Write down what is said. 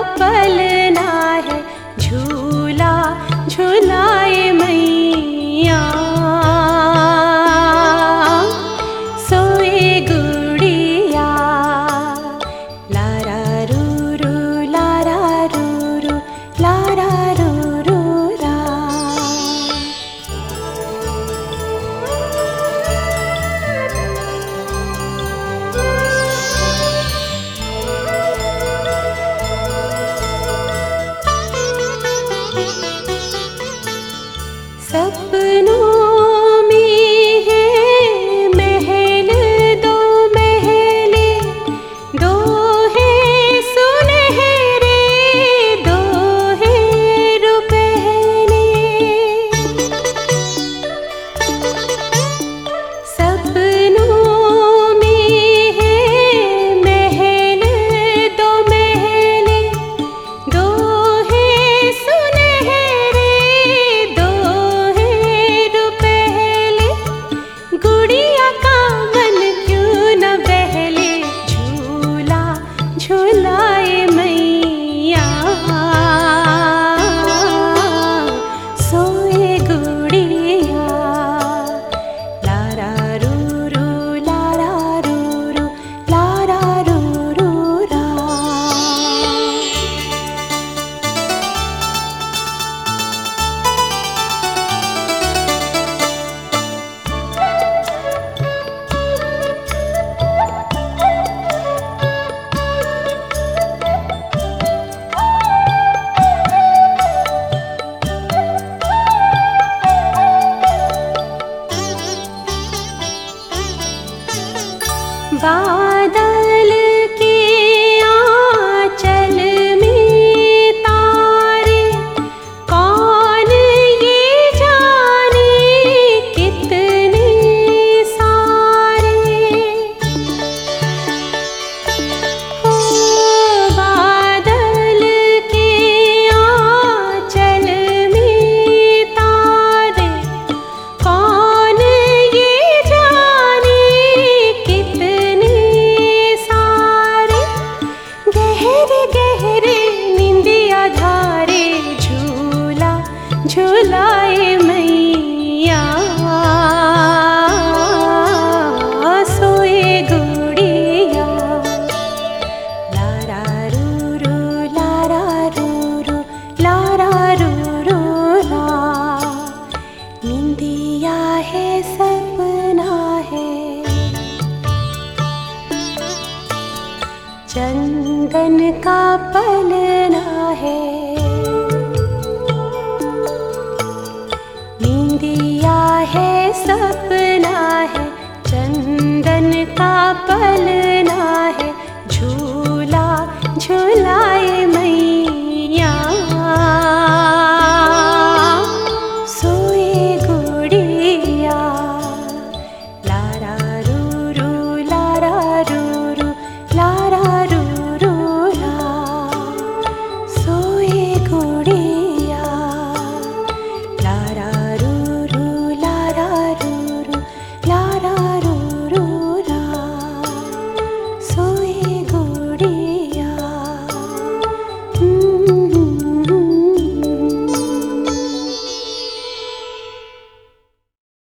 पलना है, झूला झूलाए मैया। सोए गुड़िया लारा रू रू लारा रू रू लारा रू रू रा। सपनों में है महल दो महले, दो है सुनहरे दो है रुपहले। सपनों में है महल दो महले, दो है सुनहरे दो गुड़िया का मन क्यों न बहले, झूला झूलाए मैया। सोए गुड़िया लारा रू रू लारा रू रू लारा रू रू रा। बादल के आंचल में तारे, कौन ये जाने कितने सारे। हो बादल के आंचल में तारे, कौन ये जाने कितने सारे। गहरे गहरे निंदिया धारे, झूला झूलाए मैया। सोए गुड़िया लारा रू रू लारा रू रू लारा रू रू ला। निंदिया है सपना है, चंदन का पलना है। निंदिया है सपना है, चंदन का पलना